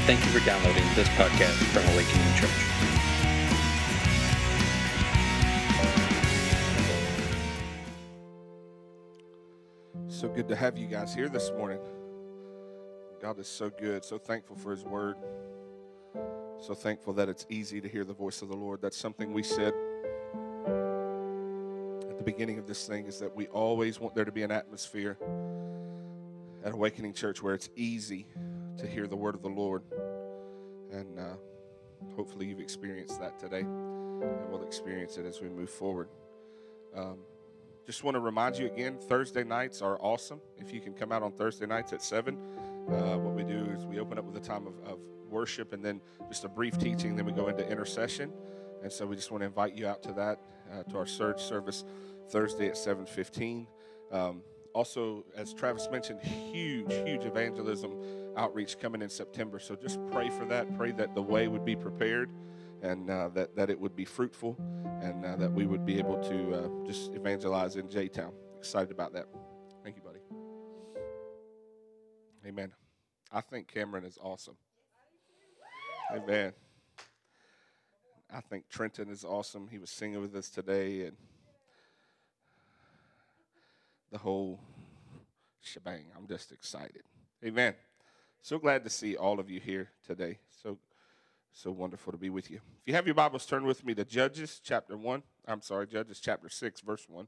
Thank you for downloading this podcast from Awakening Church. So good to have you guys here this morning. God is so good, so thankful for His Word. So thankful that it's easy to hear the voice of the Lord. That's something we said at the beginning of this thing, is that we always want there to be an atmosphere at Awakening Church where it's easy to hear the Word of the Lord. And hopefully you've experienced that today, and we'll experience it as we move forward. Just want to remind you again, Thursday nights are awesome. If you can come out on Thursday nights at 7, what we do is we open up with a time of worship and then just a brief teaching, then we go into intercession. And so we just want to invite you out to that, to our surge service Thursday at 7:15. Also, as Travis mentioned, huge evangelism outreach coming in September. So just pray for that. Pray that the way would be prepared, and that it would be fruitful, and that we would be able to just evangelize in J-Town. Excited about that. Thank you, buddy. Amen. I think Cameron is awesome. Amen. I think Trenton is awesome. He was singing with us today, and the whole shebang. I'm just excited. Amen. So glad to see all of you here today. So wonderful to be with you. If you have your Bibles, turn with me to Judges chapter 6, verse 1.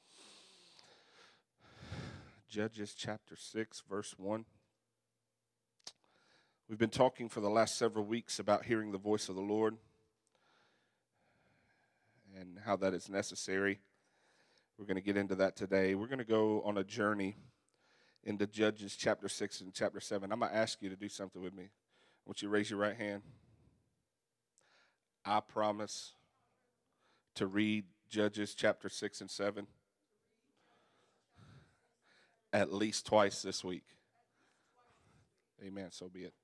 Judges chapter 6, verse 1. We've been talking for the last several weeks about hearing the voice of the Lord and how that is necessary. We're going to get into that today. We're going to go on a journey into Judges chapter 6 and chapter 7. I'm going to ask you to do something with me. I want you to raise your right hand. I promise to read Judges chapter 6 and 7 at least twice this week. Amen, so be it.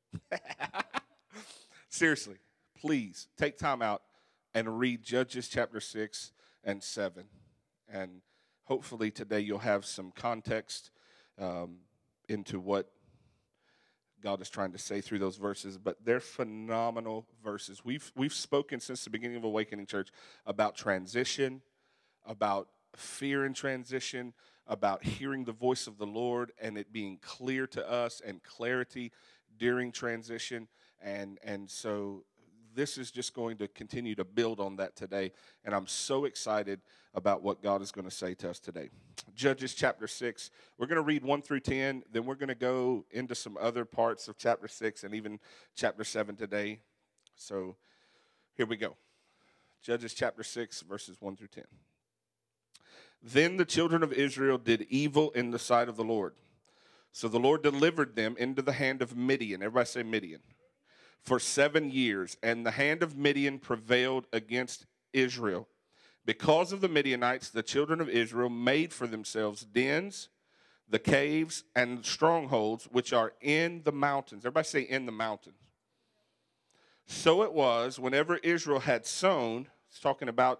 Seriously, please take time out and read Judges chapter 6 and 7. And hopefully today you'll have some context into what God is trying to say through those verses. But they're phenomenal verses. We've spoken since the beginning of Awakening Church about transition, about fear in transition, about hearing the voice of the Lord and it being clear to us, and clarity during transition. And so this is just going to continue to build on that today. And I'm so excited about what God is going to say to us today. Judges chapter 6. We're going to read 1 through 10. Then we're going to go into some other parts of chapter 6 and even chapter 7 today. So here we go. Judges chapter 6, verses 1 through 10. Then the children of Israel did evil in the sight of the Lord. So the Lord delivered them into the hand of Midian. Everybody say Midian. For 7 years, and the hand of Midian prevailed against Israel. Because of the Midianites, the children of Israel made for themselves dens, the caves, and strongholds which are in the mountains. Everybody say in the mountains. So it was, whenever Israel had sown, it's talking about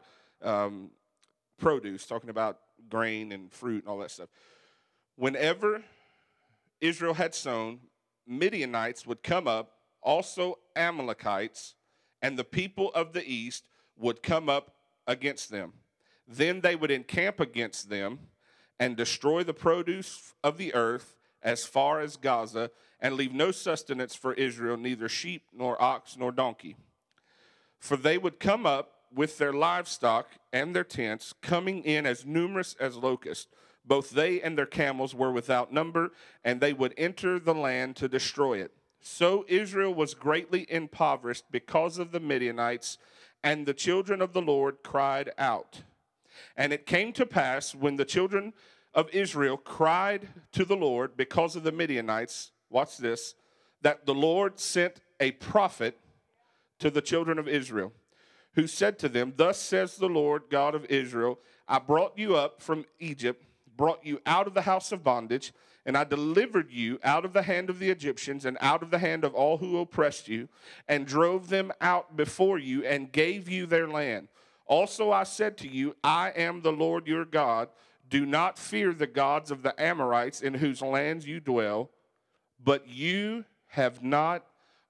produce, talking about grain and fruit and all that stuff. Whenever Israel had sown, Midianites would come up, also Amalekites, and the people of the east would come up against them. Then they would encamp against them and destroy the produce of the earth as far as Gaza, and leave no sustenance for Israel, neither sheep nor ox nor donkey. For they would come up with their livestock and their tents, coming in as numerous as locusts. Both they and their camels were without number, and they would enter the land to destroy it. So Israel was greatly impoverished because of the Midianites, and the children of the Lord cried out. And it came to pass, when the children of Israel cried to the Lord because of the Midianites, watch this, that the Lord sent a prophet to the children of Israel, who said to them, Thus says the Lord God of Israel, I brought you up from Egypt, brought you out of the house of bondage, and I delivered you out of the hand of the Egyptians and out of the hand of all who oppressed you, and drove them out before you and gave you their land. Also I said to you, I am the Lord your God. Do not fear the gods of the Amorites in whose lands you dwell, but you have not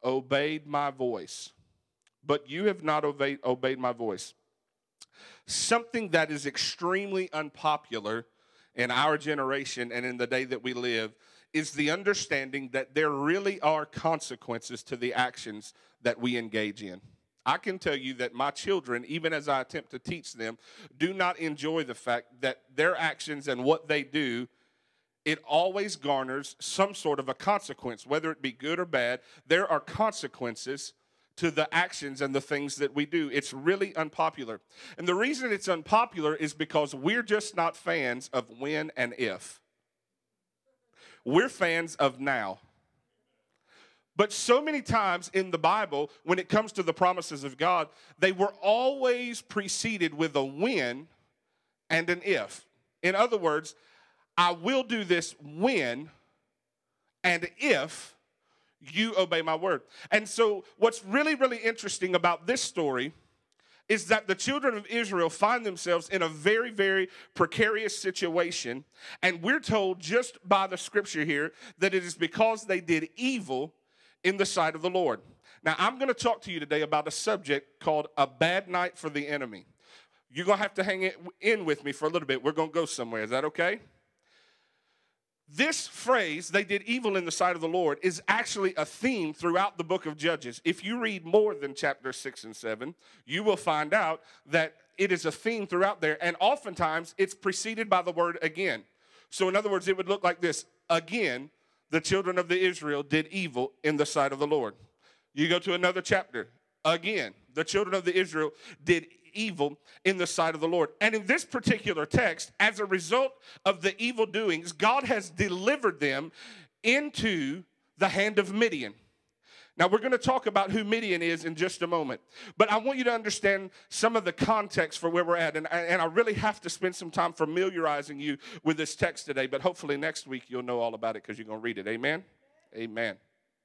obeyed my voice. But you have not obeyed my voice. Something that is extremely unpopular in our generation and in the day that we live is the understanding that there really are consequences to the actions that we engage in. I can tell you that my children, even as I attempt to teach them, do not enjoy the fact that their actions and what they do, it always garners some sort of a consequence, whether it be good or bad. There are consequences to the actions and the things that we do. It's really unpopular. And the reason it's unpopular is because we're just not fans of when and if. We're fans of now. But so many times in the Bible, when it comes to the promises of God, they were always preceded with a when and an if. In other words, I will do this when and if you obey my word. And so what's really, really interesting about this story is that the children of Israel find themselves in a very, very precarious situation. And we're told just by the scripture here that it is because they did evil in the sight of the Lord. Now, I'm going to talk to you today about a subject called a bad night for the enemy. You're going to have to hang in with me for a little bit. We're going to go somewhere. Is that okay? This phrase, they did evil in the sight of the Lord, is actually a theme throughout the book of Judges. If you read more than chapter 6 and 7, you will find out that it is a theme throughout there, and oftentimes it's preceded by the word again. So in other words, it would look like this: again, the children of Israel did evil in the sight of the Lord. You go to another chapter, again, the children of Israel did evil in the sight of the Lord. And in this particular text, as a result of the evil doings, God has delivered them into the hand of Midian. Now, we're going to talk about who Midian is in just a moment. But I want you to understand some of the context for where we're at. And I really have to spend some time familiarizing you with this text today. But hopefully next week you'll know all about it because you're going to read it. Amen? Amen.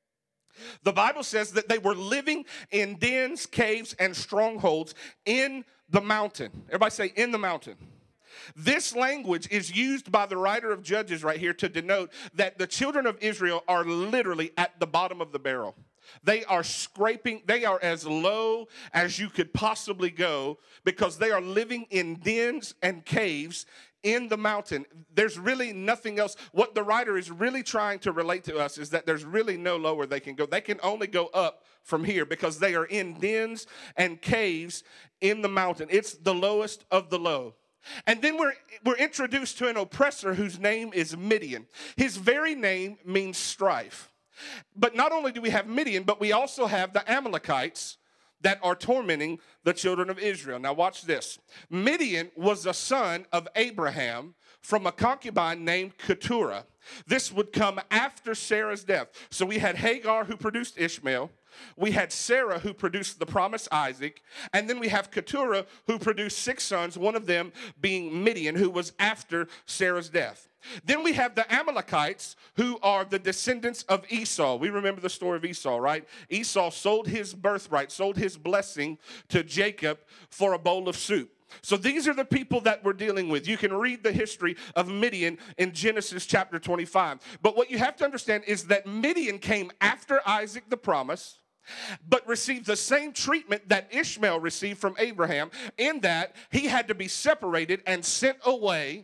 The Bible says that they were living in dens, caves, and strongholds in the mountain. Everybody say, in the mountain. This language is used by the writer of Judges right here to denote that the children of Israel are literally at the bottom of the barrel. They are scraping, they are as low as you could possibly go because they are living in dens and caves in the mountain. There's really nothing else. What the writer is really trying to relate to us is that there's really no lower they can go. They can only go up from here because they are in dens and caves in the mountain. It's the lowest of the low. And then we're introduced to an oppressor whose name is Midian. His very name means strife. But not only do we have Midian, but we also have the Amalekites that are tormenting the children of Israel. Now watch this. Midian was a son of Abraham from a concubine named Keturah. This would come after Sarah's death. So we had Hagar who produced Ishmael. We had Sarah who produced the promised Isaac. And then we have Keturah who produced 6 sons, one of them being Midian, who was after Sarah's death. Then we have the Amalekites, who are the descendants of Esau. We remember the story of Esau, right? Esau sold his birthright, sold his blessing to Jacob for a bowl of soup. So these are the people that we're dealing with. You can read the history of Midian in Genesis chapter 25. But what you have to understand is that Midian came after Isaac the promise, but received the same treatment that Ishmael received from Abraham, in that he had to be separated and sent away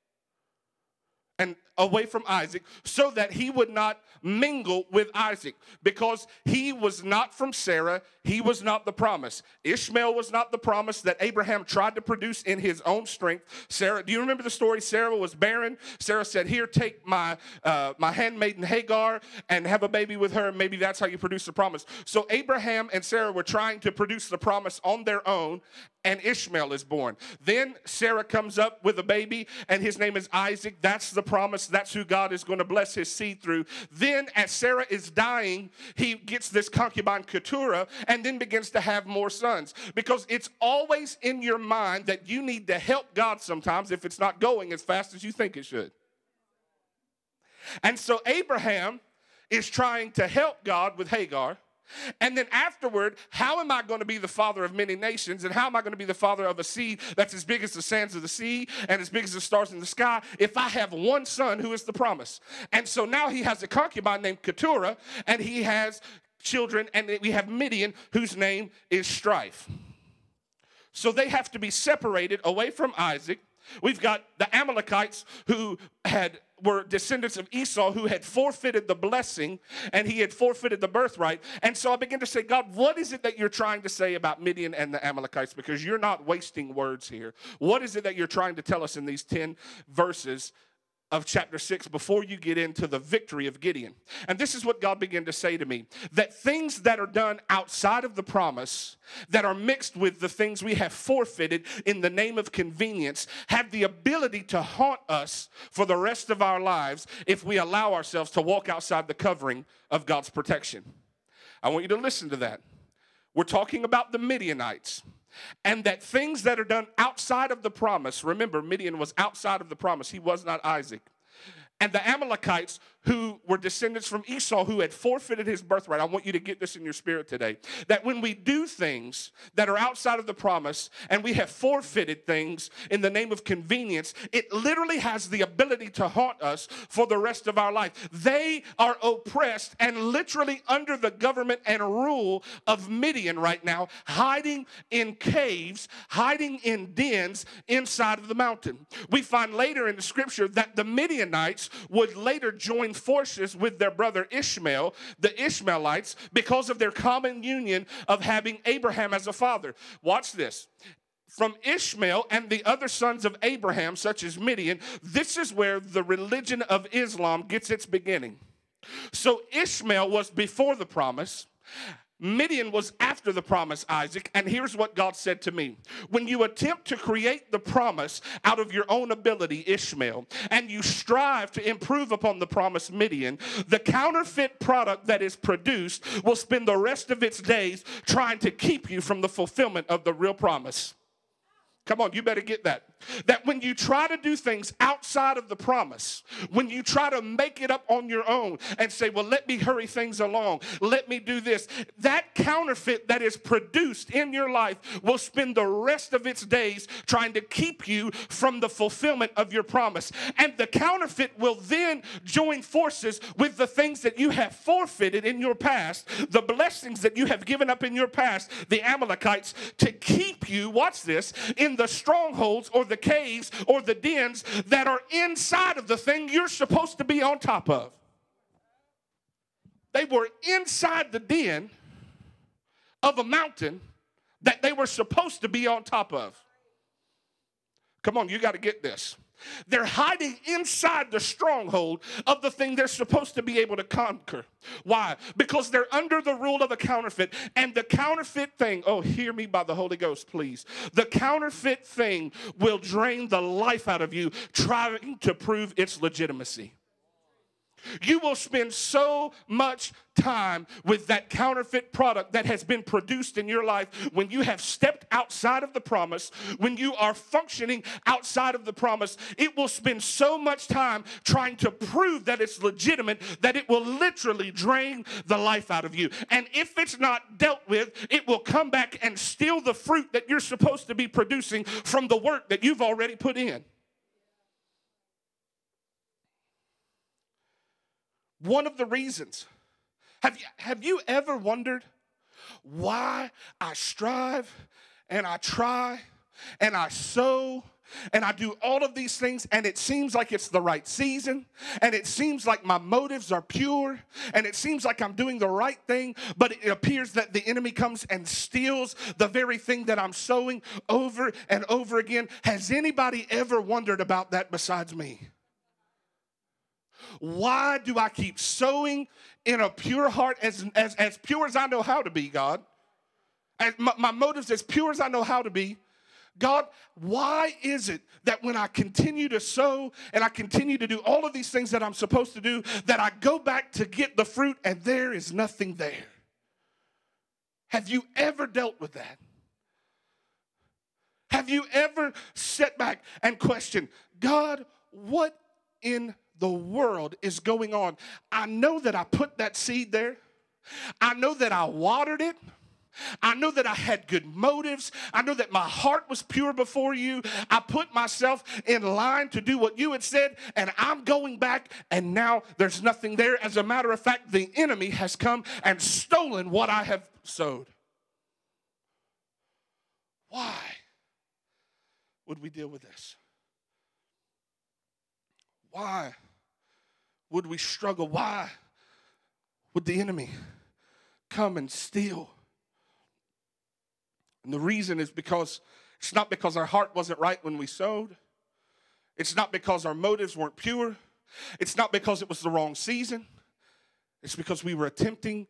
from Isaac so that he would not mingle with Isaac, because he was not from Sarah. He was not the promise. Ishmael was not the promise that Abraham tried to produce in his own strength. Sarah, do you remember the story? Sarah was barren. Sarah said, here, take my handmaiden Hagar and have a baby with her. Maybe that's how you produce the promise. So Abraham and Sarah were trying to produce the promise on their own, and Ishmael is born. Then Sarah comes up with a baby, and his name is Isaac. That's the promise. That's who God is going to bless his seed through. Then as Sarah is dying, he gets this concubine Keturah, and then begins to have more sons. Because it's always in your mind that you need to help God sometimes if it's not going as fast as you think it should. And so Abraham is trying to help God with Hagar. And then afterward, how am I going to be the father of many nations? And how am I going to be the father of a seed that's as big as the sands of the sea and as big as the stars in the sky if I have one son who is the promise? And so now he has a concubine named Keturah, and he has children, and we have Midian, whose name is Strife. So they have to be separated away from Isaac. We've got the Amalekites who were descendants of Esau, who had forfeited the blessing, and he had forfeited the birthright. And so I began to say, God, what is it that you're trying to say about Midian and the Amalekites? Because you're not wasting words here. What is it that you're trying to tell us in these 10 verses of chapter 6 before you get into the victory of Gideon? And this is what God began to say to me, that things that are done outside of the promise, that are mixed with the things we have forfeited in the name of convenience, have the ability to haunt us for the rest of our lives if we allow ourselves to walk outside the covering of God's protection. I want you to listen to that. We're talking about the Midianites. And that things that are done outside of the promise, remember, Midian was outside of the promise. He was not Isaac. And the Amalekites, who were descendants from Esau, who had forfeited his birthright. I want you to get this in your spirit today. That when we do things that are outside of the promise and we have forfeited things in the name of convenience, it literally has the ability to haunt us for the rest of our life. They are oppressed and literally under the government and rule of Midian right now, hiding in caves, hiding in dens inside of the mountain. We find later in the scripture that the Midianites would later join forces with their brother Ishmael, the Ishmaelites, because of their common union of having Abraham as a father. Watch this. From Ishmael and the other sons of Abraham, such as Midian, this is where the religion of Islam gets its beginning. So Ishmael was before the promise. Midian was after the promise, Isaac, and here's what God said to me. When you attempt to create the promise out of your own ability, Ishmael, and you strive to improve upon the promise, Midian, the counterfeit product that is produced will spend the rest of its days trying to keep you from the fulfillment of the real promise. Come on, you better get that. That when you try to do things outside of the promise, when you try to make it up on your own and say, well, let me hurry things along, let me do this, that counterfeit that is produced in your life will spend the rest of its days trying to keep you from the fulfillment of your promise. And the counterfeit will then join forces with the things that you have forfeited in your past, the blessings that you have given up in your past, the Amalekites, to keep you, watch this, in the strongholds or the caves or the dens that are inside of the thing you're supposed to be on top of. They were inside the den of a mountain that they were supposed to be on top of. Come on, you got to get this. They're hiding inside the stronghold of the thing they're supposed to be able to conquer. Why? Because they're under the rule of a counterfeit. And the counterfeit thing, oh, hear me by the Holy Ghost, please. The counterfeit thing will drain the life out of you trying to prove its legitimacy. You will spend so much time with that counterfeit product that has been produced in your life when you have stepped outside of the promise, when you are functioning outside of the promise. It will spend so much time trying to prove that it's legitimate that it will literally drain the life out of you. And if it's not dealt with, it will come back and steal the fruit that you're supposed to be producing from the work that you've already put in. One of the reasons, have you ever wondered why I strive and I try and I sow and I do all of these things and it seems like it's the right season and it seems like my motives are pure and it seems like I'm doing the right thing, but it appears that the enemy comes and steals the very thing that I'm sowing over and over again? Has anybody ever wondered about that besides me? Why do I keep sowing in a pure heart, as pure as I know how to be, God? As my motives as pure as I know how to be. God, why is it that when I continue to sow and I continue to do all of these things that I'm supposed to do, that I go back to get the fruit and there is nothing there? Have you ever dealt with that? Have you ever sat back and questioned, God, what in the world is going on? I know that I put that seed there. I know that I watered it. I know that I had good motives. I know that my heart was pure before you. I put myself in line to do what you had said, and I'm going back, and now there's nothing there. As a matter of fact, the enemy has come and stolen what I have sowed. Why would we deal with this? Why would we struggle? Why would the enemy come and steal? And the reason is because it's not because our heart wasn't right when we sowed. It's not because our motives weren't pure. It's not because it was the wrong season. It's because we were attempting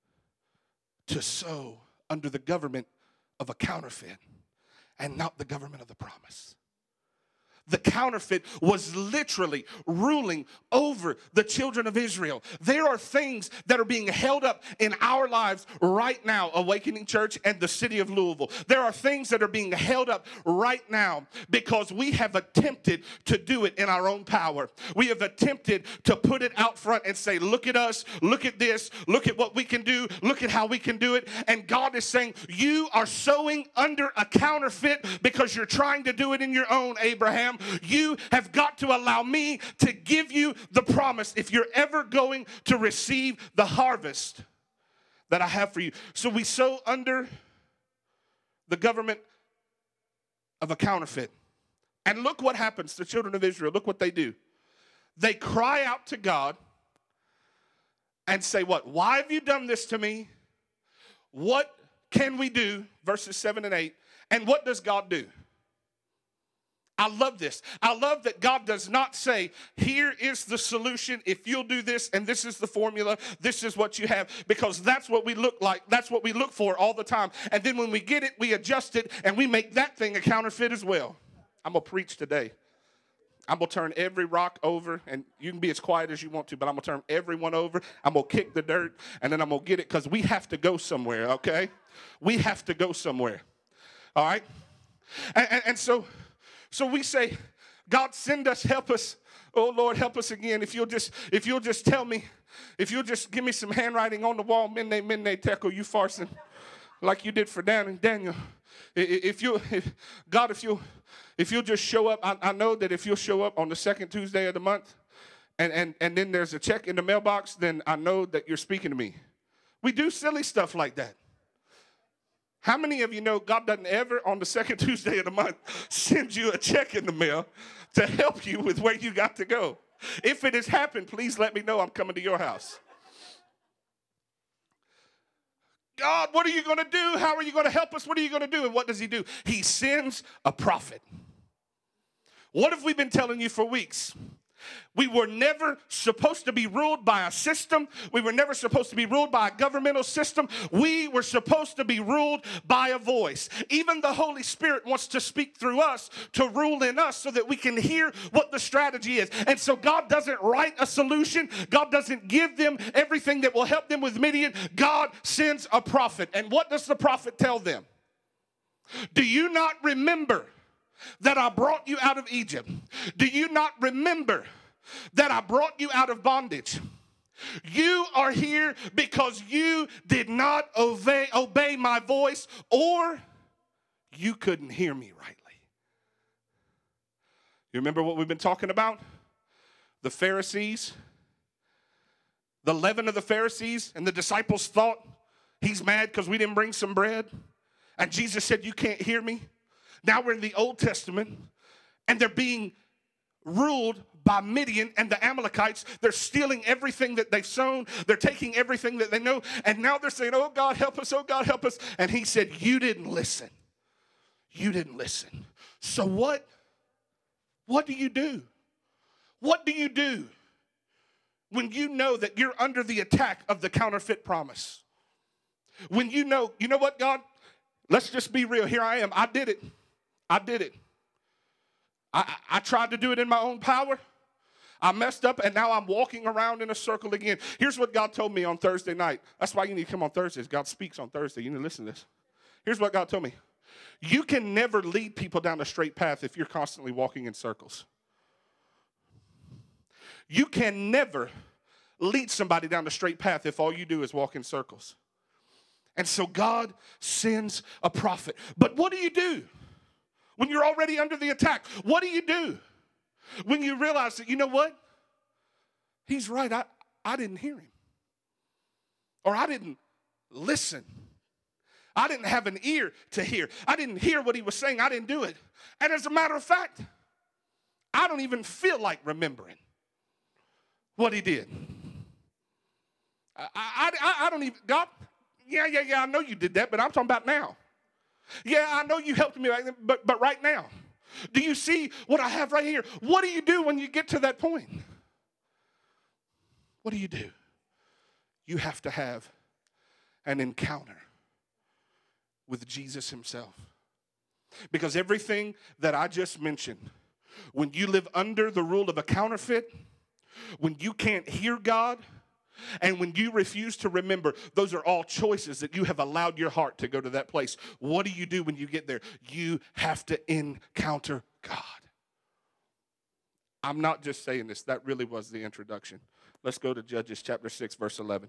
to sow under the government of a counterfeit and not the government of the promise. The counterfeit was literally ruling over the children of Israel. There are things that are being held up in our lives right now, Awakening Church and the city of Louisville. There are things that are being held up right now because we have attempted to do it in our own power. We have attempted to put it out front and say, look at us, look at this, look at what we can do, look at how we can do it. And God is saying, you are sowing under a counterfeit because you're trying to do it in your own, Abraham. You have got to allow me to give you the promise if you're ever going to receive the harvest that I have for you. So we sow under the government of a counterfeit. And look what happens to the children of Israel. Look what they do. They cry out to God and say, what? Why have you done this to me? What can we do? Verses 7 and 8. And what does God do? I love this. I love that God does not say, here is the solution. If you'll do this and this is the formula, this is what you have. Because that's what we look like. That's what we look for all the time. And then when we get it, we adjust it and we make that thing a counterfeit as well. I'm going to preach today. I'm going to turn every rock over, and you can be as quiet as you want to, but I'm going to turn everyone over. I'm going to kick the dirt, and then I'm going to get it because we have to go somewhere, okay? We have to go somewhere, all right? And so we say, God, send us, help us. Oh, Lord, help us again. If you'll just tell me, if you'll just give me some handwriting on the wall, Mene, Tekel, you farsing, like you did for Daniel. If you'll just show up, I know that if you'll show up on the second Tuesday of the month, and then there's a check in the mailbox, then I know that you're speaking to me. We do silly stuff like that. How many of you know God doesn't ever, on the second Tuesday of the month, send you a check in the mail to help you with where you got to go? If it has happened, please let me know. I'm coming to your house. God, what are you going to do? How are you going to help us? What are you going to do? And what does he do? He sends a prophet. What have we been telling you for weeks? We were never supposed to be ruled by a system. We were never supposed to be ruled by a governmental system. We were supposed to be ruled by a voice. Even the Holy Spirit wants to speak through us to rule in us so that we can hear what the strategy is. And so God doesn't write a solution. God doesn't give them everything that will help them with Midian. God sends a prophet. And what does the prophet tell them? Do you not remember that I brought you out of Egypt? Do you not remember that I brought you out of bondage? You are here because you did not obey my voice, or you couldn't hear me rightly. You remember what we've been talking about? The Pharisees, the leaven of the Pharisees, and the disciples thought he's mad because we didn't bring some bread. And Jesus said, you can't hear me. Now we're in the Old Testament, and they're being ruled by Midian and the Amalekites. They're stealing everything that they've sown. They're taking everything that they know, and now they're saying, oh, God, help us, oh, God, help us. And he said, you didn't listen. You didn't listen. So what do you do? What do you do when you know that you're under the attack of the counterfeit promise? When you know what, God? Let's just be real. Here I am. I did it. I tried to do it in my own power. I messed up, and now I'm walking around in a circle again. Here's what God told me on Thursday night. That's why you need to come on Thursdays. God speaks on Thursday. You need to listen to this. Here's what God told me. You can never lead people down a straight path if you're constantly walking in circles. You can never lead somebody down the straight path if all you do is walk in circles. And so God sends a prophet. But what do when you're already under the attack? What do when you realize that, you know what? He's right. I didn't hear him. Or I didn't listen. I didn't have an ear to hear. I didn't hear what he was saying. I didn't do it. And as a matter of fact, I don't even feel like remembering what he did. I don't even, God, yeah, I know you did that, but I'm talking about now. Yeah, I know you helped me, but right now. Do you see what I have right here? What do you do when you get to that point? What do? You have to have an encounter with Jesus himself. Because everything that I just mentioned, when you live under the rule of a counterfeit, when you can't hear God, and when you refuse to remember, those are all choices that you have allowed your heart to go to that place. What do you do when you get there? You have to encounter God. I'm not just saying this. That really was the introduction. Let's go to Judges chapter 6, verse 11.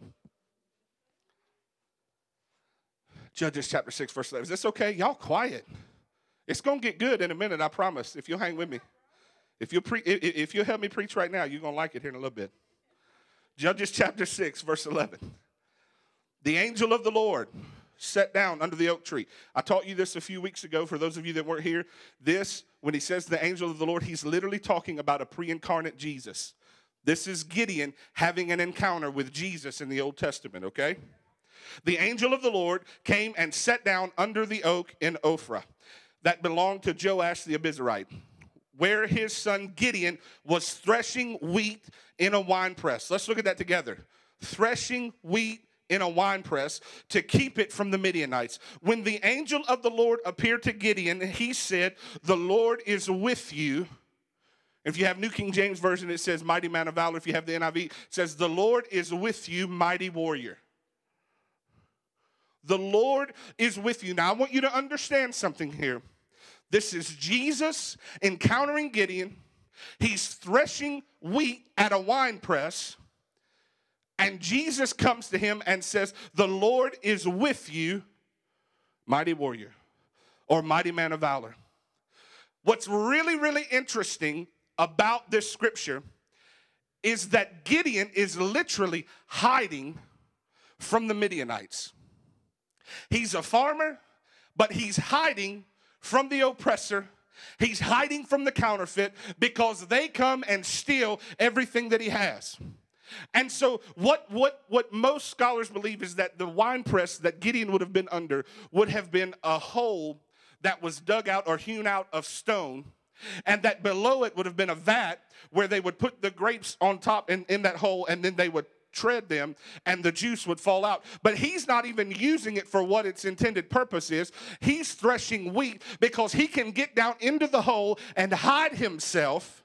Judges chapter 6, verse 11. Is this okay? Y'all quiet. It's going to get good in a minute, I promise, if you'll hang with me. If you'll help me preach right now, you're going to like it here in a little bit. Judges chapter 6, verse 11. The angel of the Lord sat down under the oak tree. I taught you this a few weeks ago. For those of you that weren't here, when he says the angel of the Lord, he's literally talking about a pre-incarnate Jesus. This is Gideon having an encounter with Jesus in the Old Testament, okay? The angel of the Lord came and sat down under the oak in Ophrah that belonged to Joash the Abiezrite, where his son Gideon was threshing wheat in a winepress. Let's look at that together. Threshing wheat in a winepress to keep it from the Midianites. When the angel of the Lord appeared to Gideon, he said, "The Lord is with you." If you have New King James Version, it says, "Mighty man of valor." If you have the NIV, it says, "The Lord is with you, mighty warrior." The Lord is with you. Now, I want you to understand something here. This is Jesus encountering Gideon. He's threshing wheat at a wine press. And Jesus comes to him and says, "The Lord is with you, mighty warrior," or mighty man of valor. What's really, really interesting about this scripture is that Gideon is literally hiding from the Midianites. He's a farmer, but he's hiding from the oppressor. He's hiding from the counterfeit because they come and steal everything that he has. And so what most scholars believe is that the winepress that Gideon would have been under would have been a hole that was dug out or hewn out of stone, and that below it would have been a vat where they would put the grapes on top in that hole, and then they would tread them and the juice would fall out. But he's not even using it for what its intended purpose is. He's threshing wheat because he can get down into the hole and hide himself,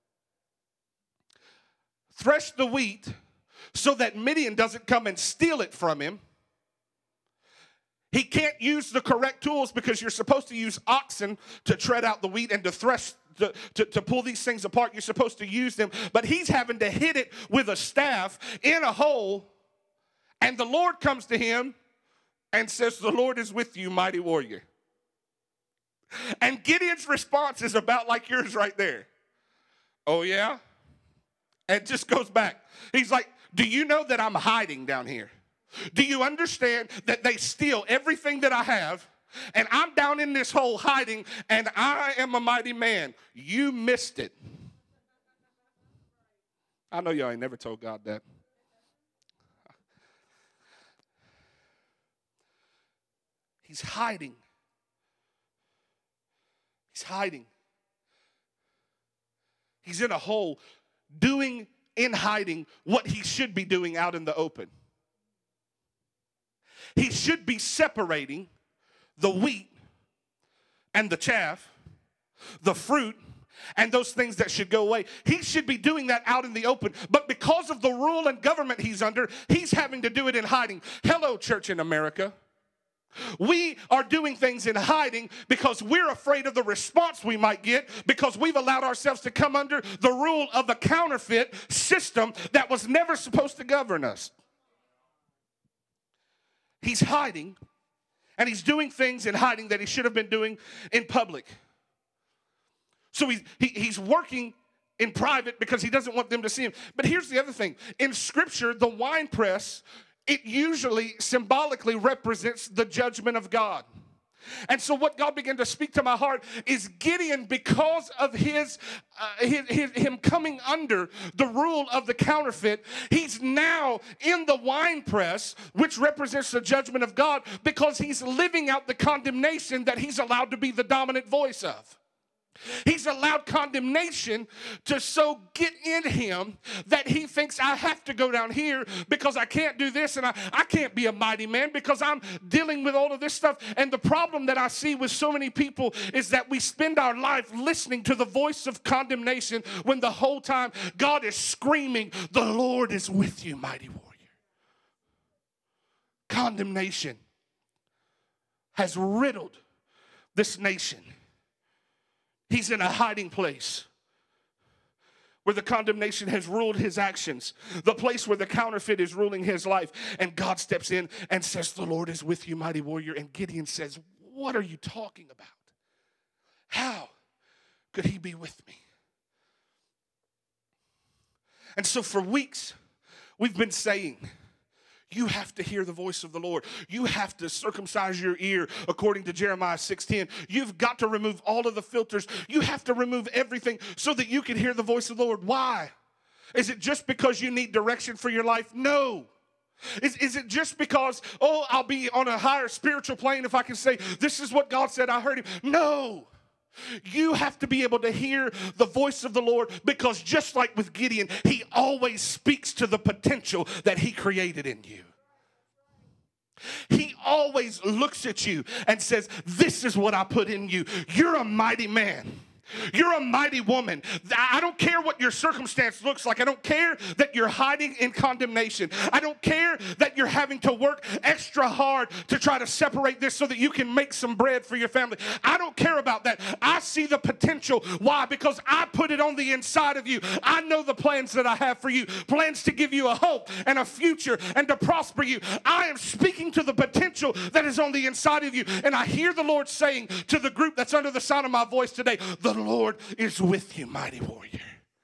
thresh the wheat so that Midian doesn't come and steal it from him. He can't use the correct tools because you're supposed to use oxen to tread out the wheat and to thresh, to pull these things apart. You're supposed to use them. But he's having to hit it with a staff in a hole. And the Lord comes to him and says, "The Lord is with you, mighty warrior." And Gideon's response is about like yours right there. "Oh, yeah?" And just goes back. He's like, "Do you know that I'm hiding down here? Do you understand that they steal everything that I have, and I'm down in this hole hiding, and I am a mighty man? You missed it." I know y'all ain't never told God that. He's hiding. He's hiding. He's in a hole doing in hiding what he should be doing out in the open. He should be separating the wheat and the chaff, the fruit, and those things that should go away. He should be doing that out in the open. But because of the rule and government he's under, he's having to do it in hiding. Hello, church in America. We are doing things in hiding because we're afraid of the response we might get because we've allowed ourselves to come under the rule of a counterfeit system that was never supposed to govern us. He's hiding, and he's doing things in hiding that he should have been doing in public. So he's working in private because he doesn't want them to see him. But here's the other thing. In Scripture, the winepress, it usually symbolically represents the judgment of God. And so what God began to speak to my heart is Gideon, because of him coming under the rule of the counterfeit, he's now in the winepress, which represents the judgment of God, because he's living out the condemnation that he's allowed to be the dominant voice of. He's allowed condemnation to so get in him that he thinks, I have to go down here because I can't do this, and I can't be a mighty man because I'm dealing with all of this stuff. And the problem that I see with so many people is that we spend our life listening to the voice of condemnation when the whole time God is screaming, the Lord is with you, mighty warrior. Condemnation has riddled this nation. He's in a hiding place where the condemnation has ruled his actions, the place where the counterfeit is ruling his life. And God steps in and says, the Lord is with you, mighty warrior. And Gideon says, what are you talking about? How could he be with me? And so for weeks, we've been saying, you have to hear the voice of the Lord. You have to circumcise your ear according to Jeremiah 6:10. You've got to remove all of the filters. You have to remove everything so that you can hear the voice of the Lord. Why? Is it just because you need direction for your life? No. Is it just because, I'll be on a higher spiritual plane if I can say, this is what God said, I heard him? No. You have to be able to hear the voice of the Lord, because just like with Gideon, he always speaks to the potential that he created in you. He always looks at you and says, this is what I put in you. You're a mighty man. You're a mighty woman. I don't care what your circumstance looks like. I don't care that you're hiding in condemnation. I don't care that you're having to work extra hard to try to separate this so that you can make some bread for your family. I don't care about that. I see the potential. Why? Because I put it on the inside of you. I know the plans that I have for you. Plans to give you a hope and a future and to prosper you. I am speaking to the potential that is on the inside of you. And I hear the Lord saying to the group that's under the sound of my voice today, the Lord is with you, mighty warrior.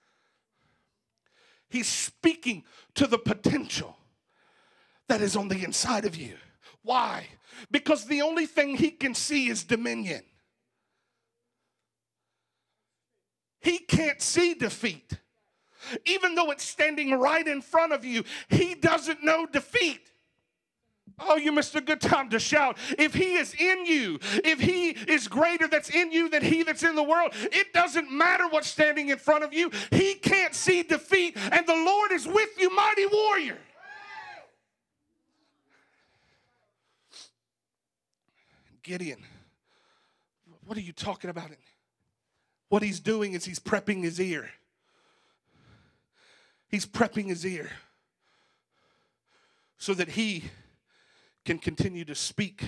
He's speaking to the potential that is on the inside of you. Why? Because the only thing he can see is dominion. He can't see defeat. Even though it's standing right in front of you, he doesn't know defeat. Oh, you missed a good time to shout. If he is in you, if he is greater that's in you than he that's in the world, it doesn't matter what's standing in front of you. He can't see defeat, and the Lord is with you, mighty warrior. Gideon, what are you talking about? What he's doing is he's prepping his ear. He's prepping his ear so that he can continue to speak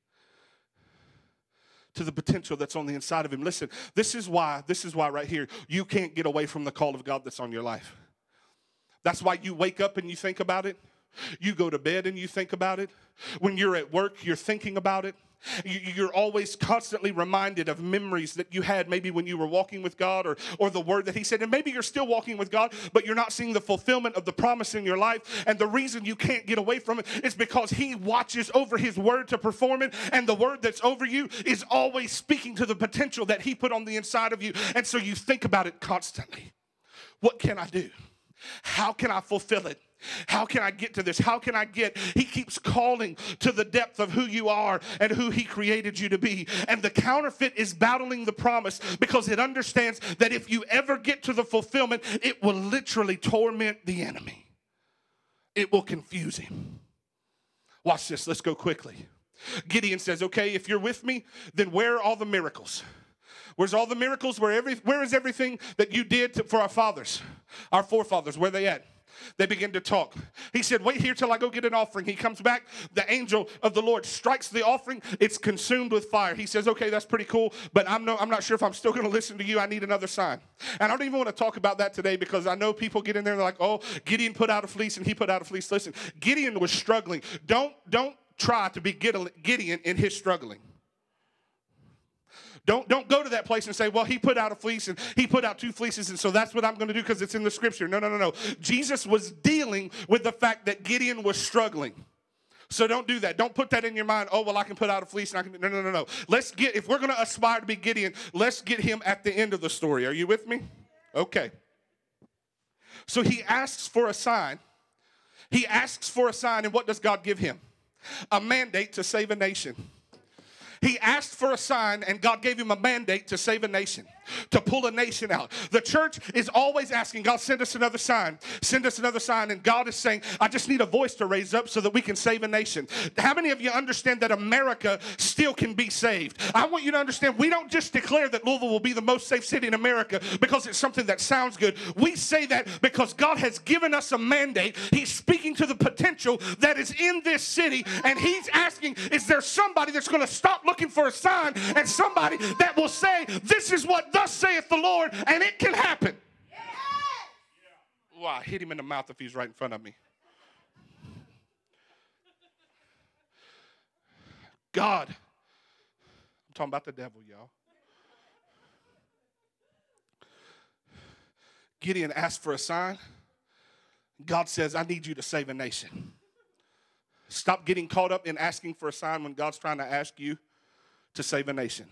to the potential that's on the inside of him. Listen, this is why right here, you can't get away from the call of God that's on your life. That's why you wake up and you think about it. You go to bed and you think about it. When you're at work, you're thinking about it. You're always constantly reminded of memories that you had maybe when you were walking with God, or the word that he said. And maybe you're still walking with God, but you're not seeing the fulfillment of the promise in your life. And the reason you can't get away from it is because he watches over his word to perform it. And the word that's over you is always speaking to the potential that he put on the inside of you. And so you think about it constantly. What can I do? How can I fulfill it? How can I get to this? How can I get? He keeps calling to the depth of who you are and who he created you to be. And the counterfeit is battling the promise because it understands that if you ever get to the fulfillment, it will literally torment the enemy. It will confuse him. Watch this. Let's go quickly. Gideon says, okay, if you're with me, then where are all the miracles? Where's all the miracles? Where is everything that you did for our fathers, our forefathers? Where are they at? They begin to talk. He said, wait here till I go get an offering. He comes back. The angel of the Lord strikes the offering. It's consumed with fire. He says, okay, that's pretty cool, but I'm not sure if I'm still going to listen to you. I need another sign. And I don't even want to talk about that today because I know people get in there and they're like, oh, Gideon put out a fleece and he put out a fleece. Listen, Gideon was struggling. Don't try to be Gideon in his struggling. Don't go to that place and say, well, he put out a fleece and he put out 2 fleeces, and so that's what I'm going to do because it's in the scripture. No. Jesus was dealing with the fact that Gideon was struggling. So don't do that. Don't put that in your mind. Oh, well, I can put out a fleece and I can. No. If we're going to aspire to be Gideon, let's get him at the end of the story. Are you with me? Okay. So he asks for a sign. And what does God give him? A mandate to save a nation. He asked for a sign, and God gave him a mandate to save a nation, to pull a nation out. The church is always asking, God, send us another sign. Send us another sign. And God is saying, I just need a voice to raise up so that we can save a nation. How many of you understand that America still can be saved? I want you to understand, we don't just declare that Louisville will be the most safe city in America because it's something that sounds good. We say that because God has given us a mandate. He's speaking to the potential that is in this city, and he's asking, is there somebody that's going to stop looking for a sign and somebody that will say, this is what thus saith the Lord, and it can happen? Yes. Well, I hit him in the mouth if he's right in front of me. God, I'm talking about the devil, y'all. Gideon asked for a sign. God says, I need you to save a nation. Stop getting caught up in asking for a sign when God's trying to ask you to save a nation.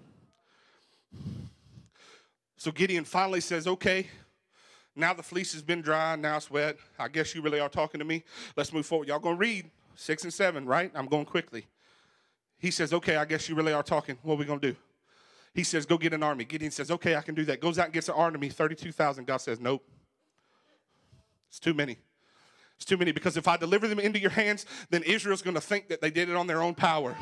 So Gideon finally says, okay, now the fleece has been dry, now it's wet. I guess you really are talking to me. Let's move forward. Y'all going to read 6 and 7, right? I'm going quickly. He says, okay, I guess you really are talking. What are we going to do? He says, go get an army. Gideon says, okay, I can do that. Goes out and gets an army, 32,000. God says, nope. It's too many. It's too many, because if I deliver them into your hands, then Israel's going to think that they did it on their own power.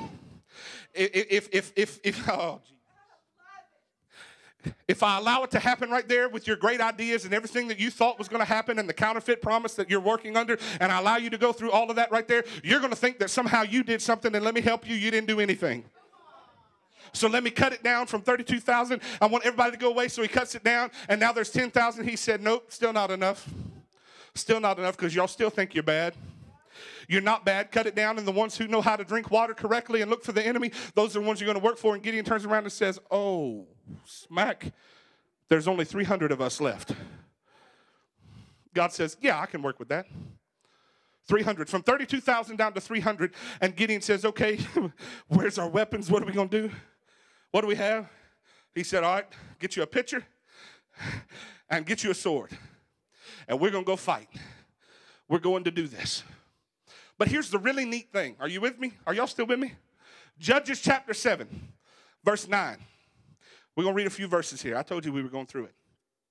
If I allow it to happen right there with your great ideas and everything that you thought was going to happen and the counterfeit promise that you're working under, and I allow you to go through all of that right there, you're going to think that somehow you did something, and let me help you, you didn't do anything. So let me cut it down from 32,000. I want everybody to go away, so he cuts it down, and now there's 10,000. He said, nope, still not enough. Still not enough, because y'all still think you're bad. You're not bad. Cut it down. And the ones who know how to drink water correctly and look for the enemy, those are the ones you're going to work for. And Gideon turns around and says, oh, smack. There's only 300 of us left. God says, yeah, I can work with that. 300. From 32,000 down to 300. And Gideon says, okay, where's our weapons? What are we going to do? What do we have? He said, all right, get you a pitcher and get you a sword. And we're going to go fight. We're going to do this. But here's the really neat thing. Are you with me? Are y'all still with me? Judges chapter 7, verse 9. We're going to read a few verses here. I told you we were going through it.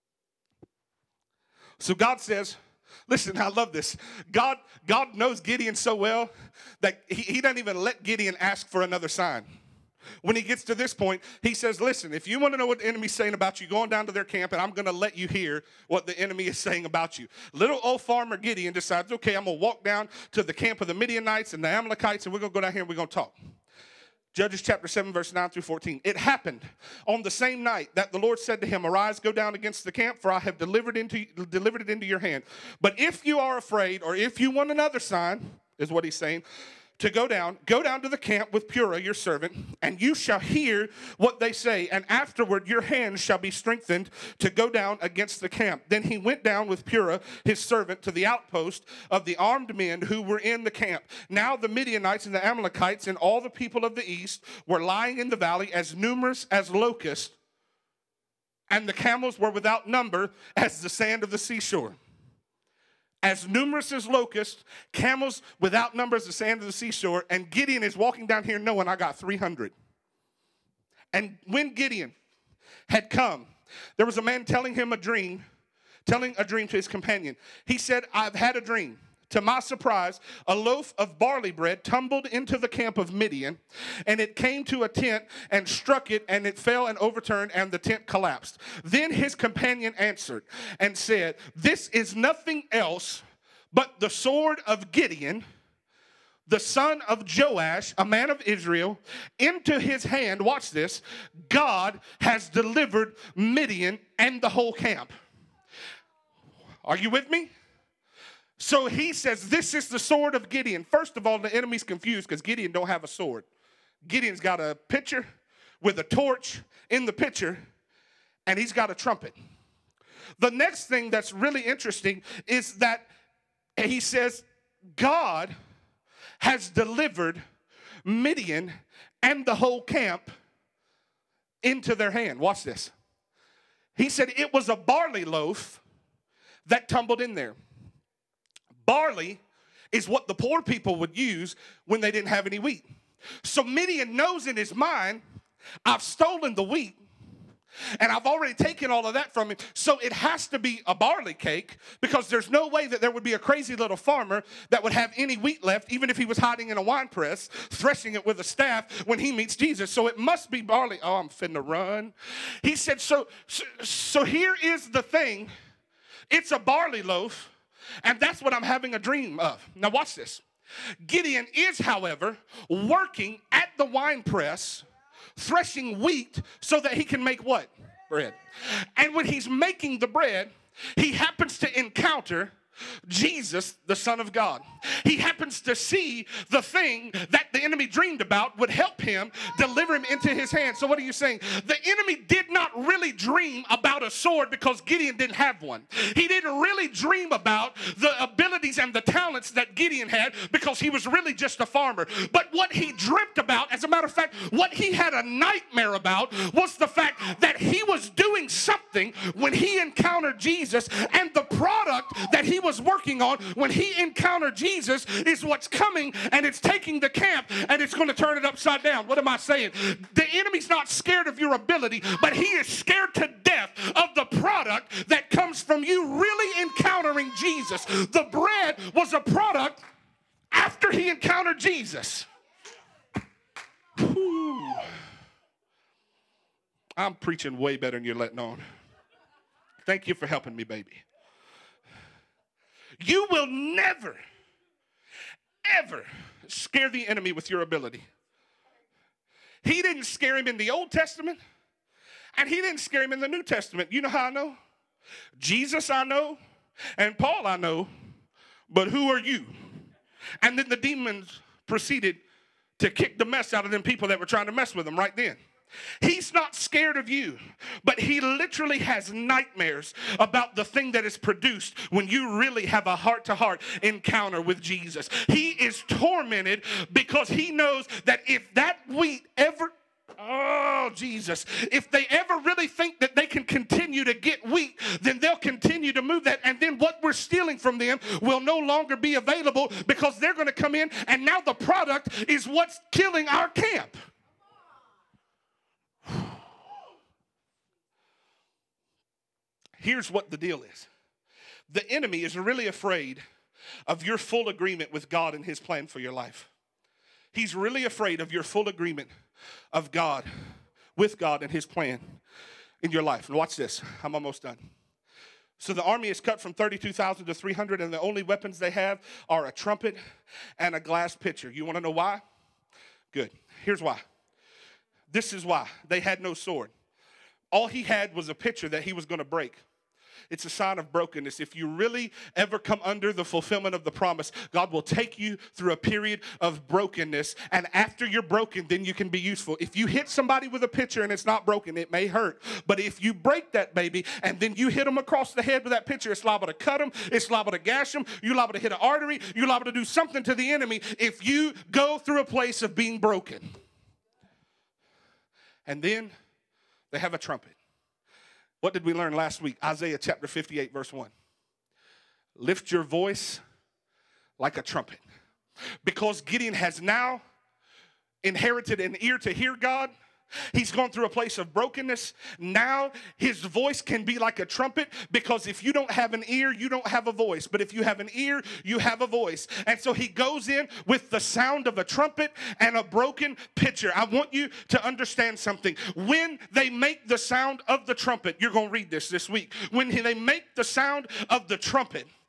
So God says, listen, I love this. God knows Gideon so well that he doesn't even let Gideon ask for another sign. When he gets to this point, he says, listen, if you want to know what the enemy's saying about you, go on down to their camp, and I'm going to let you hear what the enemy is saying about you. Little old farmer Gideon decides, okay, I'm going to walk down to the camp of the Midianites and the Amalekites, and we're going to go down here and we're going to talk. Judges chapter 7, verse 9 through 14. It happened on the same night that the Lord said to him, arise, go down against the camp, for I have delivered it into your hand. But if you are afraid, or if you want another sign, is what he's saying, to go down to the camp with Purah, your servant, and you shall hear what they say, and afterward your hands shall be strengthened to go down against the camp. Then he went down with Purah, his servant, to the outpost of the armed men who were in the camp. Now the Midianites and the Amalekites and all the people of the east were lying in the valley, as numerous as locusts, and the camels were without number as the sand of the seashore. As numerous as locusts, camels without number as the sand of the seashore, and Gideon is walking down here knowing I got 300. And when Gideon had come, there was a man telling a dream to his companion. He said, I've had a dream. To my surprise, a loaf of barley bread tumbled into the camp of Midian, and it came to a tent and struck it, and it fell and overturned, and the tent collapsed. Then his companion answered and said, this is nothing else but the sword of Gideon, the son of Joash, a man of Israel. Into his hand, watch this, God has delivered Midian and the whole camp. Are you with me? So he says, this is the sword of Gideon. First of all, the enemy's confused because Gideon don't have a sword. Gideon's got a pitcher with a torch in the pitcher, and he's got a trumpet. The next thing that's really interesting is that he says, God has delivered Midian and the whole camp into their hand. Watch this. He said it was a barley loaf that tumbled in there. Barley is what the poor people would use when they didn't have any wheat. So Midian knows in his mind, I've stolen the wheat, and I've already taken all of that from him. So it has to be a barley cake, because there's no way that there would be a crazy little farmer that would have any wheat left, even if he was hiding in a wine press, threshing it with a staff when he meets Jesus. So it must be barley. Oh, I'm finna run. He said, so here is the thing. It's a barley loaf, and that's what I'm having a dream of. Now watch this. Gideon is, however, working at the wine press, threshing wheat so that he can make what? Bread. And when he's making the bread, he happens to encounter Jesus, the Son of God. He happens to see the thing that the enemy dreamed about would help him deliver him into his hand. So what are you saying? The enemy did not really dream about a sword because Gideon didn't have one. He didn't really dream about the abilities and the talents that Gideon had because he was really just a farmer. But what he dreamt about, as a matter of fact, what he had a nightmare about was the fact that he was doing something when he encountered Jesus, and the product that he was working on when he encountered Jesus is what's coming, and it's taking the camp and it's going to turn it upside down. What am I saying? The enemy's not scared of your ability, but he is scared to death of the product that comes from you really encountering Jesus. The bread was a product after he encountered Jesus. Whew. I'm preaching way better than you're letting on. Thank you for helping me, baby. You will never, ever scare the enemy with your ability. He didn't scare him in the Old Testament, and he didn't scare him in the New Testament. You know how I know? Jesus I know, and Paul I know, but who are you? And then the demons proceeded to kick the mess out of them people that were trying to mess with him right then. He's not scared of you, but he literally has nightmares about the thing that is produced when you really have a heart-to-heart encounter with Jesus. He is tormented because he knows that if that wheat ever, oh, Jesus, if they ever really think that they can continue to get wheat, then they'll continue to move that, and then what we're stealing from them will no longer be available because they're going to come in, and now the product is what's killing our camp. Here's what the deal is. The enemy is really afraid of your full agreement with God and his plan for your life. He's really afraid of your full agreement of God, with God and his plan in your life. And watch this. I'm almost done. So the army is cut from 32,000 to 300, and the only weapons they have are a trumpet and a glass pitcher. You want to know why? Good. Here's why. This is why. They had no sword. All he had was a pitcher that he was going to break. It's a sign of brokenness. If you really ever come under the fulfillment of the promise, God will take you through a period of brokenness, and after you're broken, then you can be useful. If you hit somebody with a pitcher and it's not broken, it may hurt. But if you break that baby and then you hit them across the head with that pitcher, it's liable to cut them, it's liable to gash them, you're liable to hit an artery, you're liable to do something to the enemy if you go through a place of being broken. And then they have a trumpet. What did we learn last week? Isaiah chapter 58, verse 1. Lift your voice like a trumpet. Because Gideon has now inherited an ear to hear God. He's gone through a place of brokenness. Now his voice can be like a trumpet, because if you don't have an ear, you don't have a voice. But if you have an ear, you have a voice. And so he goes in with the sound of a trumpet and a broken pitcher. I want you to understand something. When they make the sound of the trumpet, you're going to read this week. When they make the sound of the trumpet,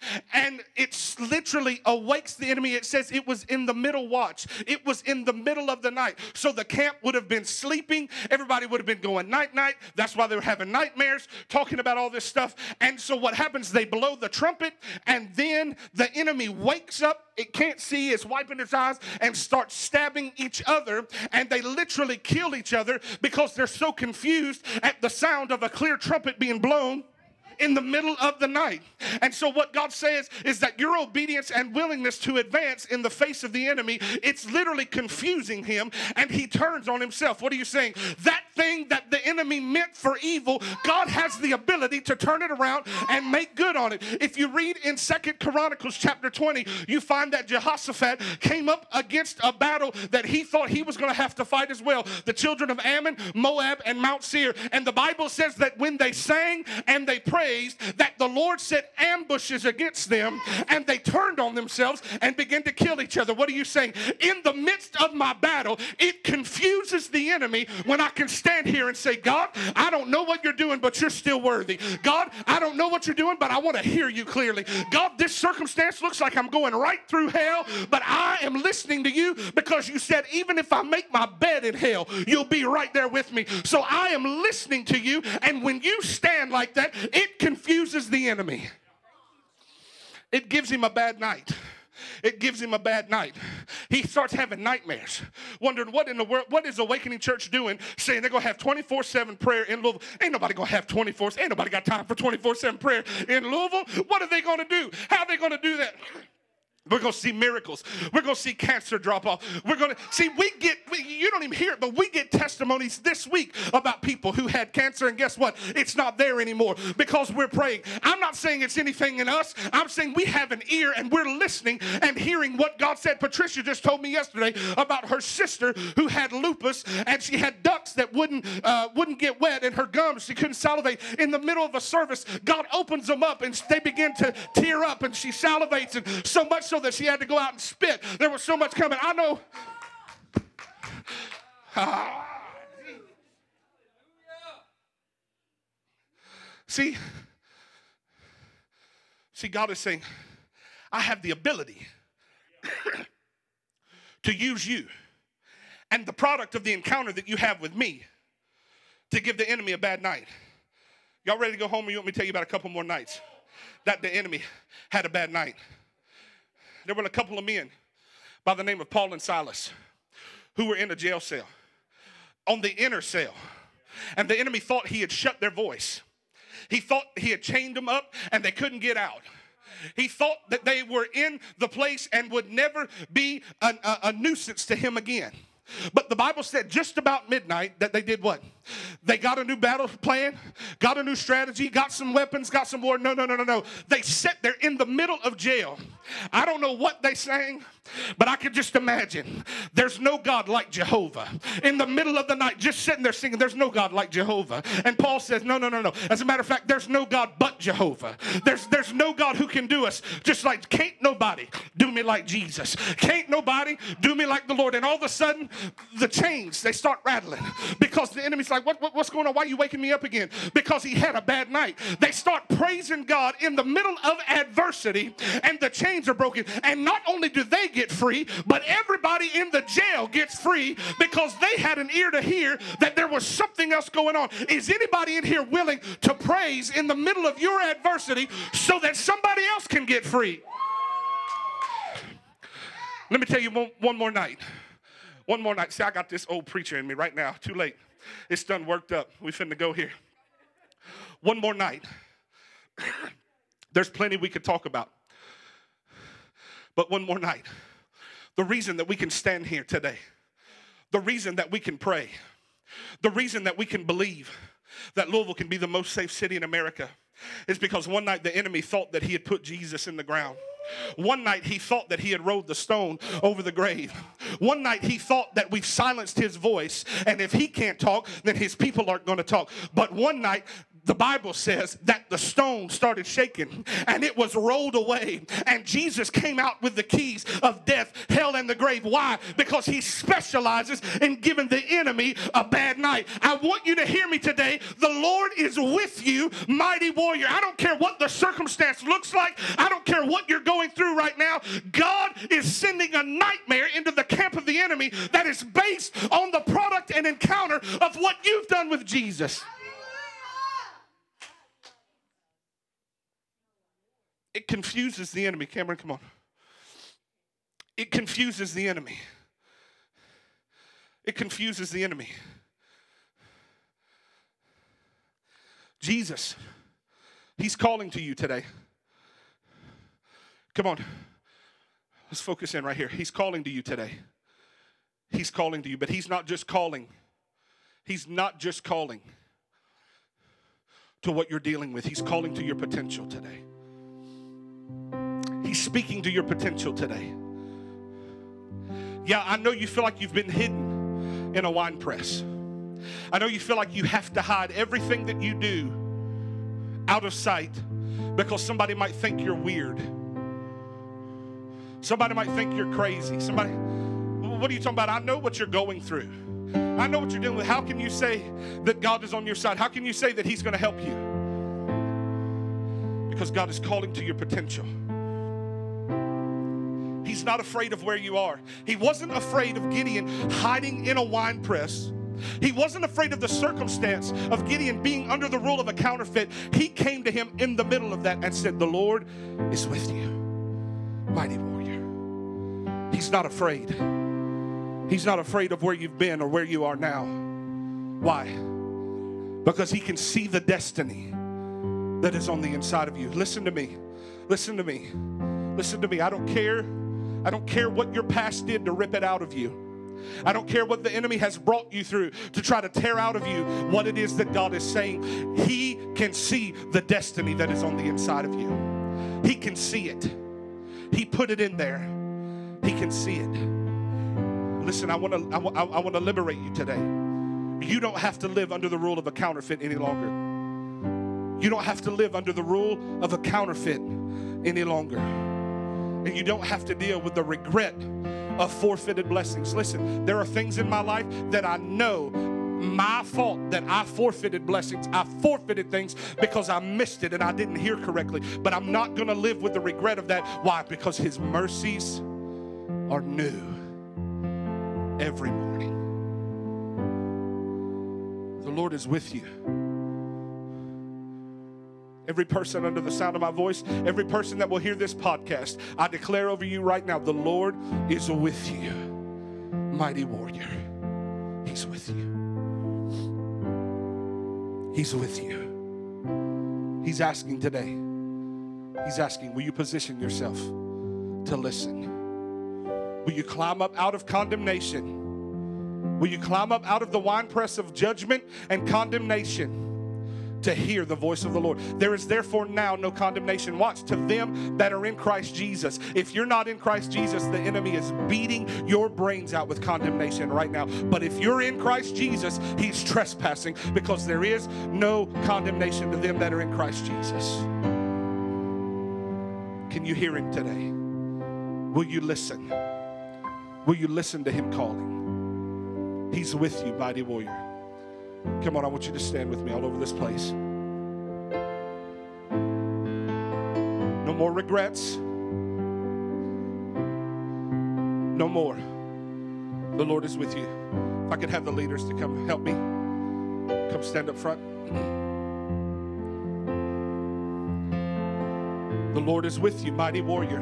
and it literally awakes the enemy. It says it was in the middle watch. It was in the middle of the night. So the camp would have been sleeping. Everybody would have been going night-night. That's why they were having nightmares, talking about all this stuff. And so what happens, they blow the trumpet, and then the enemy wakes up. It can't see, it's wiping its eyes, and starts stabbing each other. And they literally kill each other because they're so confused at the sound of a clear trumpet being blown in the middle of the night. And so what God says is that your obedience and willingness to advance in the face of the enemy, it's literally confusing him, and he turns on himself. What are you saying? That thing that the enemy meant for evil, God has the ability to turn it around and make good on it. If you read in 2 Chronicles chapter 20, you find that Jehoshaphat came up against a battle that he thought he was going to have to fight as well. The children of Ammon, Moab, and Mount Seir. And the Bible says that when they sang and they prayed, that the Lord set ambushes against them, and they turned on themselves and began to kill each other. What are you saying? In the midst of my battle, it confuses the enemy when I can stand here and say, God, I don't know what you're doing, but you're still worthy. God, I don't know what you're doing, but I want to hear you clearly. God, this circumstance looks like I'm going right through hell, but I am listening to you because you said, even if I make my bed in hell, you'll be right there with me. So I am listening to you, and when you stand like that, it confuses the enemy. It gives him a bad night. It gives him a bad night. He starts having nightmares, wondering what in the world, what is Awakening Church doing, saying they're going to have 24/7 prayer in Louisville. Ain't nobody going to have 24, ain't nobody got time for 24/7 prayer in Louisville. What are they going to do? How are they going to do that? We're going to see miracles. We're going to see cancer drop off. We're going to see, you don't even hear it, but we get testimonies this week about people who had cancer, and guess what? It's not there anymore because we're praying. I'm not saying it's anything in us. I'm saying we have an ear and we're listening and hearing what God said. Patricia just told me yesterday about her sister who had lupus, and she had ducts that wouldn't get wet in her gums. She couldn't salivate. In the middle of a service, God opens them up, and they begin to tear up, and she salivates, and so much so that she had to go out and spit. There was so much coming. I know. See, God is saying, I have the ability to use you and the product of the encounter that you have with me to give the enemy a bad night. Y'all ready to go home, or you want me to tell you about a couple more nights that the enemy had a bad night? There were a couple of men by the name of Paul and Silas who were in a jail cell, on the inner cell. And the enemy thought he had shut their voice. He thought he had chained them up and they couldn't get out. He thought that they were in the place and would never be a nuisance to him again. But the Bible said just about midnight that they did what? They got a new battle plan, got a new strategy, got some weapons, got some war. No. They sat there in the middle of jail. I don't know what they sang, but I could just imagine. There's no God like Jehovah. In the middle of the night, just sitting there singing, there's no God like Jehovah. And Paul says, no. As a matter of fact, there's no God but Jehovah. There's no God who can do us just like, can't nobody do me like Jesus. Can't nobody do me like the Lord. And all of a sudden, the chains, they start rattling because the enemy's like, what's going on? Why are you waking me up again? Because he had a bad night. They start praising God in the middle of adversity, and the chains are broken. And not only do they get free, but everybody in the jail gets free because they had an ear to hear that there was something else going on. Is anybody in here willing to praise in the middle of your adversity so that somebody else can get free? Let me tell you one more night. One more night. See, I got this old preacher in me right now. Too late. It's done worked up. We finna go here. One more night. There's plenty we could talk about. But one more night. The reason that we can stand here today, the reason that we can pray, the reason that we can believe that Louisville can be the most safe city in America is because one night the enemy thought that he had put Jesus in the ground. One night he thought that he had rolled the stone over the grave. One night he thought that we've silenced his voice, and if he can't talk, then his people aren't going to talk. But one night the Bible says that the stone started shaking and it was rolled away, and Jesus came out with the keys of death, hell, and the grave. Why? Because he specializes in giving the enemy a bad night. I want you to hear me today. The Lord is with you, mighty warrior. I don't care what the circumstance looks like. I don't care what you're going through right now. God is sending a nightmare into the camp of the enemy that is based on the product and encounter of what you've done with Jesus. It confuses the enemy. Cameron, come on. It confuses the enemy. It confuses the enemy. Jesus, he's calling to you today. Come on. Let's focus in right here. He's calling to you today. He's calling to you, but he's not just calling. He's not just calling to what you're dealing with. He's calling to your potential today. He's speaking to your potential today. Yeah, I know you feel like you've been hidden in a wine press. I know you feel like you have to hide everything that you do out of sight because somebody might think you're weird. Somebody might think you're crazy. Somebody, what are you talking about? I know what you're going through. I know what you're dealing with. How can you say that God is on your side? How can you say that he's going to help you? Because God is calling to your potential. He's not afraid of where you are. He wasn't afraid of Gideon hiding in a wine press. He wasn't afraid of the circumstance of Gideon being under the rule of a counterfeit. He came to him in the middle of that and said, the Lord is with you, mighty warrior. He's not afraid. He's not afraid of where you've been or where you are now. Why? Because he can see the destiny that is on the inside of you. Listen to me. Listen to me. Listen to me. I don't care what your past did to rip it out of you. I don't care what the enemy has brought you through to try to tear out of you what it is that God is saying. He can see the destiny that is on the inside of you. He can see it. He put it in there. He can see it. Listen, I want to liberate you today. You don't have to live under the rule of a counterfeit any longer. You don't have to live under the rule of a counterfeit any longer. And you don't have to deal with the regret of forfeited blessings. Listen, there are things in my life that I know my fault that I forfeited blessings. I forfeited things because I missed it and I didn't hear correctly. But I'm not going to live with the regret of that. Why? Because his mercies are new every morning. The Lord is with you. Every person under the sound of my voice, every person that will hear this podcast, I declare over you right now, the Lord is with you, mighty warrior. He's with you. He's with you. He's asking today. He's asking, will you position yourself to listen? Will you climb up out of condemnation? Will you climb up out of the winepress of judgment and condemnation to hear the voice of the Lord? There is therefore now no condemnation. Watch, to them that are in Christ Jesus. If you're not in Christ Jesus, the enemy is beating your brains out with condemnation right now. But if you're in Christ Jesus, he's trespassing, because there is no condemnation to them that are in Christ Jesus. Can you hear him today? Will you listen? Will you listen to him calling? He's with you, mighty warrior. Come on, I want you to stand with me all over this place. No more regrets. No more. The Lord is with you. If I could have the leaders to come help me. Come stand up front. The Lord is with you, mighty warrior.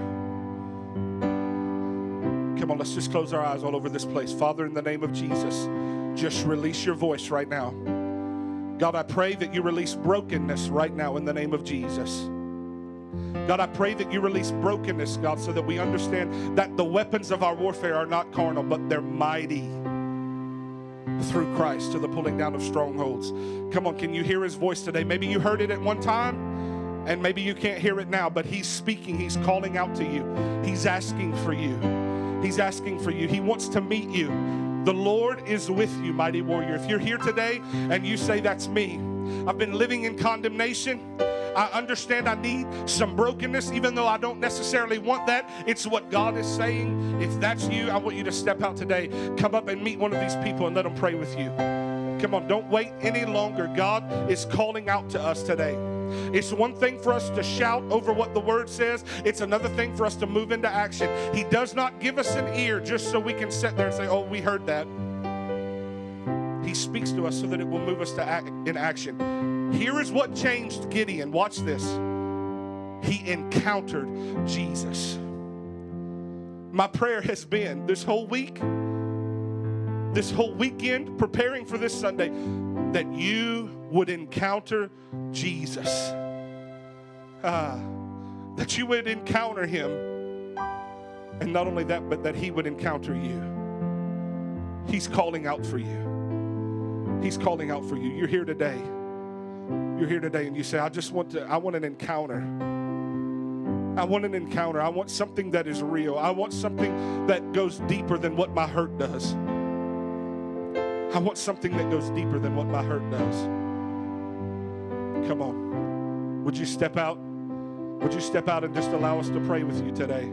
Come on, let's just close our eyes all over this place. Father, in the name of Jesus, just release your voice right now. God, I pray that you release brokenness right now in the name of Jesus. God, I pray that you release brokenness, God, so that we understand that the weapons of our warfare are not carnal, but they're mighty through Christ to the pulling down of strongholds. Come on, can you hear his voice today? Maybe you heard it at one time, and maybe you can't hear it now, but he's speaking. He's calling out to you. He's asking for you. He's asking for you. He wants to meet you. The Lord is with you, mighty warrior. If you're here today and you say, that's me, I've been living in condemnation. I understand I need some brokenness, even though I don't necessarily want that. It's what God is saying. If that's you, I want you to step out today. Come up and meet one of these people and let them pray with you. Come on, don't wait any longer. God is calling out to us today. It's one thing for us to shout over what the Word says. It's another thing for us to move into action. He does not give us an ear just so we can sit there and say, oh, we heard that. He speaks to us so that it will move us to in action. Here is what changed Gideon. Watch this. He encountered Jesus. My prayer has been this whole week, this whole weekend, preparing for this Sunday, that you would encounter Jesus. That you would encounter him. And not only that, but that he would encounter you. He's calling out for you. He's calling out for you. You're here today. You're here today and you say, I want an encounter. I want an encounter. I want something that is real. I want something that goes deeper than what my hurt does. I want something that goes deeper than what my hurt does. Come on. Would you step out? Would you step out and just allow us to pray with you today?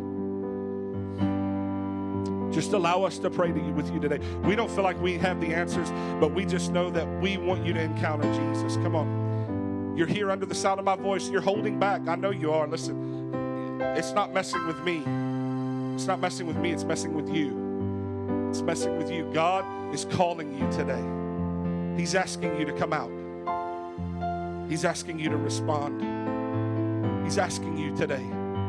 Just allow us to pray with you today. We don't feel like we have the answers, but we just know that we want you to encounter Jesus. Come on. You're here under the sound of my voice. You're holding back. I know you are. Listen, it's not messing with me. It's not messing with me. It's messing with you. It's messing with you. God is calling you today. He's asking you to come out. He's asking you to respond. He's asking you today.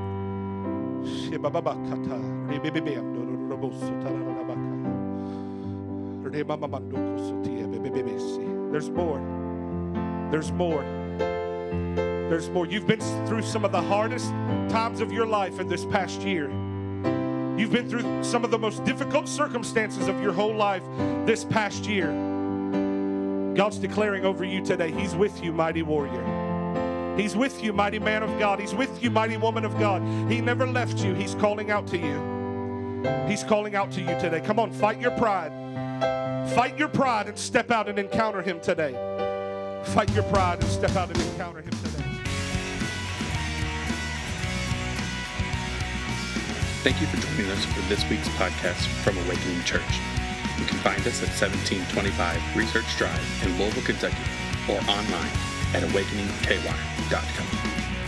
There's more. There's more. There's more. You've been through some of the hardest times of your life in this past year. You've been through some of the most difficult circumstances of your whole life this past year. God's declaring over you today, he's with you, mighty warrior. He's with you, mighty man of God. He's with you, mighty woman of God. He never left you. He's calling out to you. He's calling out to you today. Come on, fight your pride. Fight your pride and step out and encounter him today. Fight your pride and step out and encounter him today. Thank you for joining us for this week's podcast from Awakening Church. You can find us at 1725 Research Drive in Louisville, Kentucky, or online at awakeningky.com.